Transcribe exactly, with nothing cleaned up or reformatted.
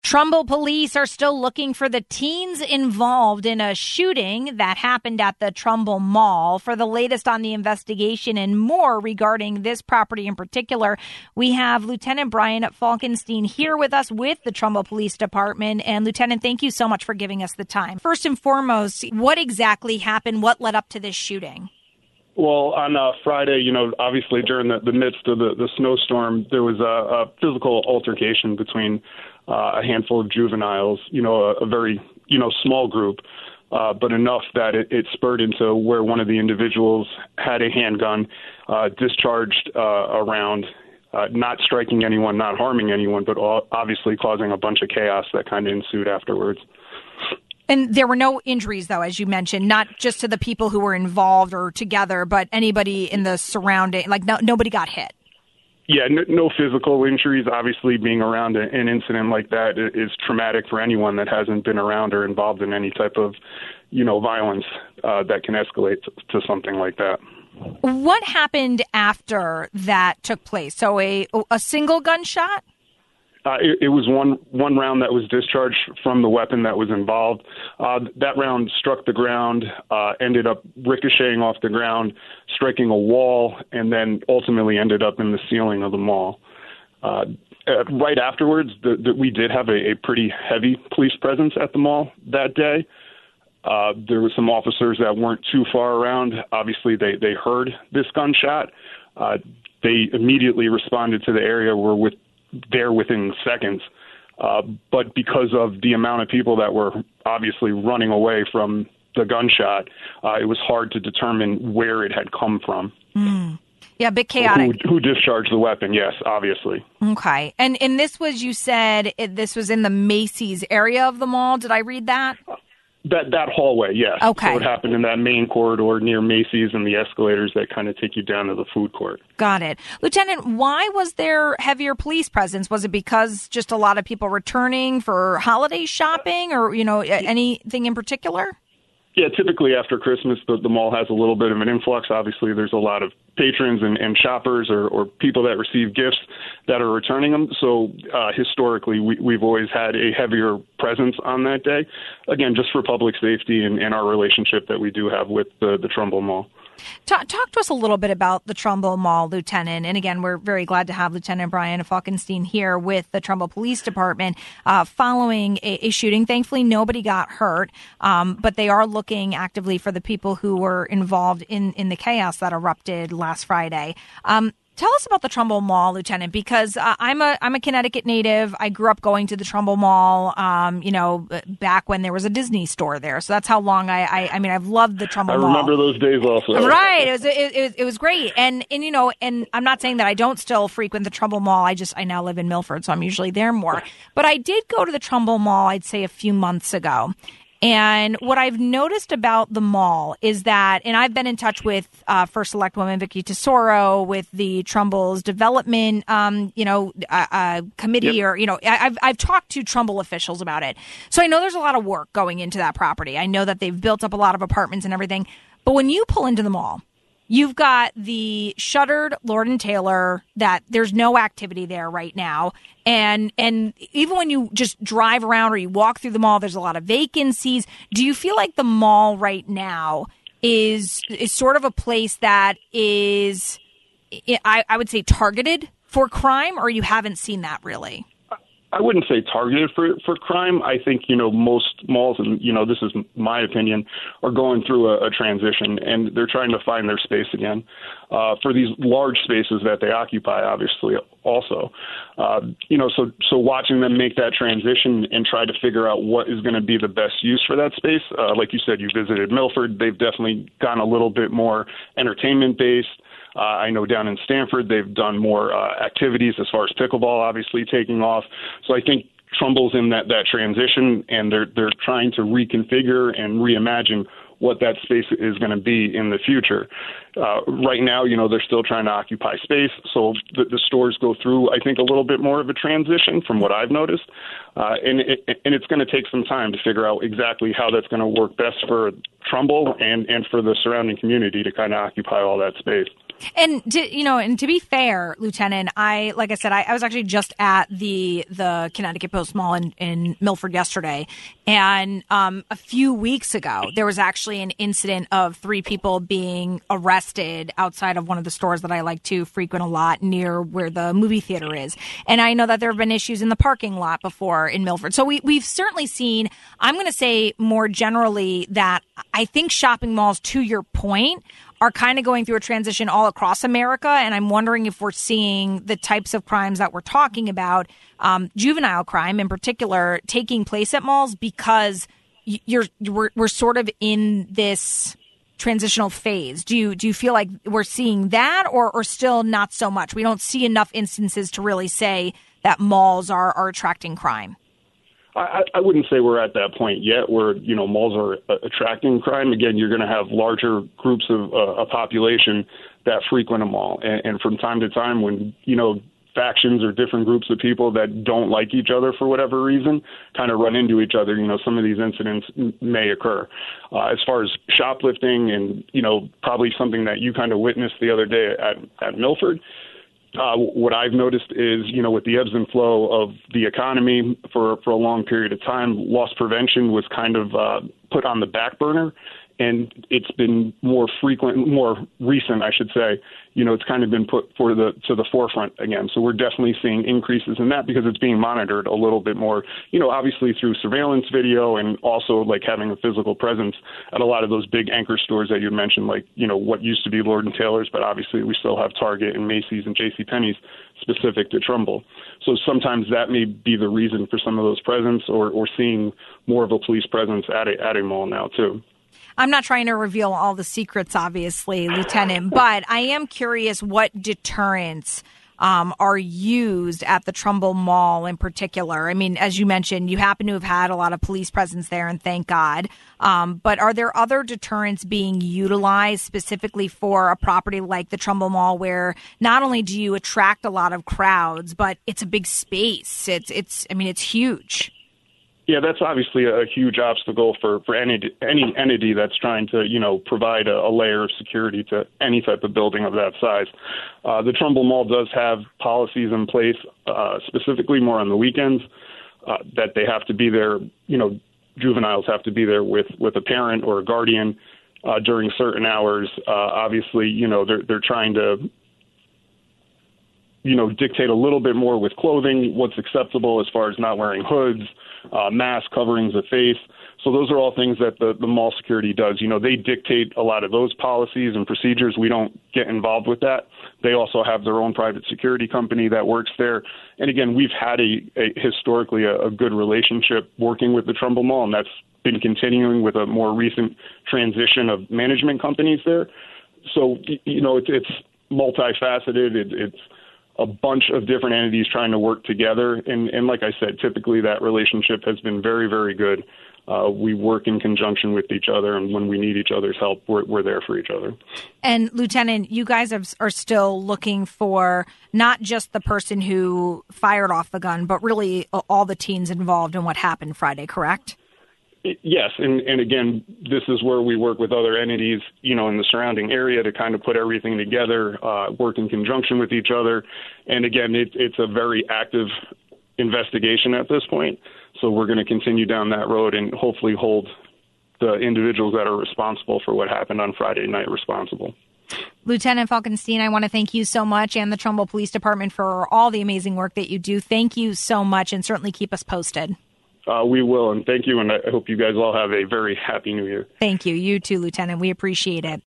Trumbull police are still looking for the teens involved in a shooting that happened at the Trumbull Mall. For the latest on the investigation and more regarding this property in particular, we have Lieutenant Brian Falkenstein here with us with the Trumbull Police Department. And Lieutenant, thank you so much for giving us the time. First and foremost, what exactly happened? What led up to this shooting? Well, on uh, Friday, you know, obviously during the, the midst of the, the snowstorm, there was a, a physical altercation between uh, a handful of juveniles, you know, a, a very, you know, small group, uh, but enough that it, it spurred into where one of the individuals had a handgun, uh, discharged uh, around, uh, not striking anyone, not harming anyone, but obviously causing a bunch of chaos that kind of ensued afterwards. And there were no injuries, though, as you mentioned, not just to the people who were involved or together, but anybody in the surrounding, like no, nobody got hit. Yeah, no, no physical injuries. Obviously, being around a, an incident like that is traumatic for anyone that hasn't been around or involved in any type of, you know, violence uh, that can escalate to, to something like that. What happened after that took place? So a a single gunshot? Uh, it, it was one one round that was discharged from the weapon that was involved. Uh, that round struck the ground, uh, ended up ricocheting off the ground, striking a wall, and then ultimately ended up in the ceiling of the mall. Uh, uh, right afterwards, the, the, we did have a, a pretty heavy police presence at the mall that day. Uh, there were some officers that weren't too far around. Obviously, they, they heard this gunshot. Uh, they immediately responded to the area, were with there within seconds. Uh, but because of the amount of people that were obviously running away from the gunshot, uh, it was hard to determine where it had come from. Mm. Yeah, a bit chaotic. Who, who discharged the weapon, yes, obviously. Okay. And and this was, you said, it, this was in the Macy's area of the mall. Did I read that? That that hallway, yes. Okay. So it happened in that main corridor near Macy's and the escalators that kind of take you down to the food court. Got it. Lieutenant, why was there heavier police presence? Was it because just a lot of people returning for holiday shopping or, you know, anything in particular? Yeah, typically after Christmas, the, the mall has a little bit of an influx. Obviously, there's a lot of patrons and, and shoppers or, or people that receive gifts that are returning them. So uh, historically, we, we've always had a heavier presence on that day. Again, just for public safety and, and our relationship that we do have with the, the Trumbull Mall. Talk, talk to us a little bit about the Trumbull Mall, Lieutenant. And again, we're very glad to have Lieutenant Brian Falkenstein here with the Trumbull Police Department uh, following a, a shooting. Thankfully, nobody got hurt, um, but they are looking actively for the people who were involved in, in the chaos that erupted last Friday. Um, Tell us about the Trumbull Mall, Lieutenant, because uh, I'm a I'm a Connecticut native. I grew up going to the Trumbull Mall, um, you know, back when there was a Disney store there. So that's how long I I, I mean, I've loved the Trumbull Mall. I remember those days also. Right. It was it, it, it was great. And, and, you know, and I'm not saying that I don't still frequent the Trumbull Mall. I just I now live in Milford, so I'm usually there more. But I did go to the Trumbull Mall, I'd say, a few months ago. And what I've noticed about the mall is that, and I've been in touch with uh, First Select Woman Vicky Tesoro, with the Trumbull's development, um, you know, uh, uh, committee, yep. or you know, I, I've I've talked to Trumbull officials about it. So I know there's a lot of work going into that property. I know that they've built up a lot of apartments and everything. But when you pull into the mall, you've got the shuttered Lord and Taylor that there's no activity there right now. And and even when you just drive around or you walk through the mall, there's a lot of vacancies. Do you feel like the mall right now is is sort of a place that is, I, I would say, targeted for crime, or you haven't seen that really? I wouldn't say targeted for, for crime. I think, you know, most malls, and, you know, this is my opinion, are going through a, a transition, and they're trying to find their space again uh, for these large spaces that they occupy, obviously, also. Uh, you know, so so watching them make that transition and try to figure out what is going to be the best use for that space. Uh, like you said, you visited Milford. They've definitely gone a little bit more entertainment-based. Uh, I know down in Stamford, they've done more uh, activities as far as pickleball, obviously, taking off. So I think Trumbull's in that, that transition, and they're they're trying to reconfigure and reimagine what that space is going to be in the future. Uh, right now, you know, they're still trying to occupy space, so the, the stores go through, I think, a little bit more of a transition from what I've noticed, uh, and, it, and it's going to take some time to figure out exactly how that's going to work best for Trumbull and, and for the surrounding community to kind of occupy all that space. And to, you know, and to be fair, Lieutenant, I like I said, I, I was actually just at the the Connecticut Post Mall in, in Milford yesterday, and um, a few weeks ago there was actually an incident of three people being arrested outside of one of the stores that I like to frequent a lot near where the movie theater is. And I know that there have been issues in the parking lot before in Milford. So we we've certainly seen. I'm going to say more generally that I think shopping malls, to your point, are kind of going through a transition all across America. And I'm wondering if we're seeing the types of crimes that we're talking about, um, juvenile crime in particular, taking place at malls because you're, we're, we're sort of in this transitional phase. Do you, do you feel like we're seeing that or, or still not so much? We don't see enough instances to really say that malls are, are attracting crime. I, I wouldn't say we're at that point yet where, you know, malls are uh, attracting crime. Again, you're going to have larger groups of uh, a population that frequent a mall. And, and from time to time when, you know, factions or different groups of people that don't like each other for whatever reason kind of run into each other, you know, some of these incidents m- may occur. Uh, as far as shoplifting and, you know, probably something that you kind of witnessed the other day at, at Milford, Uh, what I've noticed is, you know, with the ebbs and flow of the economy for, for a long period of time, loss prevention was kind of uh, put on the back burner. And it's been more frequent, more recent, I should say. You know, it's kind of been put for the to the forefront again. So we're definitely seeing increases in that because it's being monitored a little bit more, you know, obviously through surveillance video and also like having a physical presence at a lot of those big anchor stores that you mentioned, like, you know, what used to be Lord and Taylor's, but obviously we still have Target and Macy's and JCPenney's specific to Trumbull. So sometimes that may be the reason for some of those presence or, or seeing more of a police presence at a, at a mall now too. I'm not trying to reveal all the secrets, obviously, Lieutenant, but I am curious what deterrents um, are used at the Trumbull Mall in particular. I mean, as you mentioned, you happen to have had a lot of police presence there, and thank God. Um, but are there other deterrents being utilized specifically for a property like the Trumbull Mall where not only do you attract a lot of crowds, but it's a big space? It's, it's, I mean, it's huge. Yeah, that's obviously a huge obstacle for, for any any entity that's trying to, you know, provide a, a layer of security to any type of building of that size. Uh, the Trumbull Mall does have policies in place, uh, specifically more on the weekends, uh, that they have to be there, you know, juveniles have to be there with, with a parent or a guardian uh, during certain hours. Uh, obviously, you know, they're they're trying to, you know, dictate a little bit more with clothing, what's acceptable as far as not wearing hoods, uh, mask coverings of face. So those are all things that the, the mall security does. You know, they dictate a lot of those policies and procedures. We don't get involved with that. They also have their own private security company that works there. And again, we've had a, a historically a, a good relationship working with the Trumbull Mall, and that's been continuing with a more recent transition of management companies there. So, you know, it's, it's multifaceted. It, it's a bunch of different entities trying to work together. And, and like I said, typically that relationship has been very, very good. Uh, we work in conjunction with each other, and when we need each other's help, we're, we're there for each other. And Lieutenant, you guys have, are still looking for not just the person who fired off the gun, but really all the teens involved in what happened Friday, correct? Yes, and, and again, this is where we work with other entities, you know, in the surrounding area to kind of put everything together, uh, work in conjunction with each other. And again, it, it's a very active investigation at this point. So we're going to continue down that road and hopefully hold the individuals that are responsible for what happened on Friday night responsible. Lieutenant Falkenstein, I want to thank you so much, and the Trumbull Police Department for all the amazing work that you do. Thank you so much, and certainly keep us posted. Uh, we will, and thank you, and I hope you guys all have a very happy New Year. Thank you. You too, Lieutenant. We appreciate it.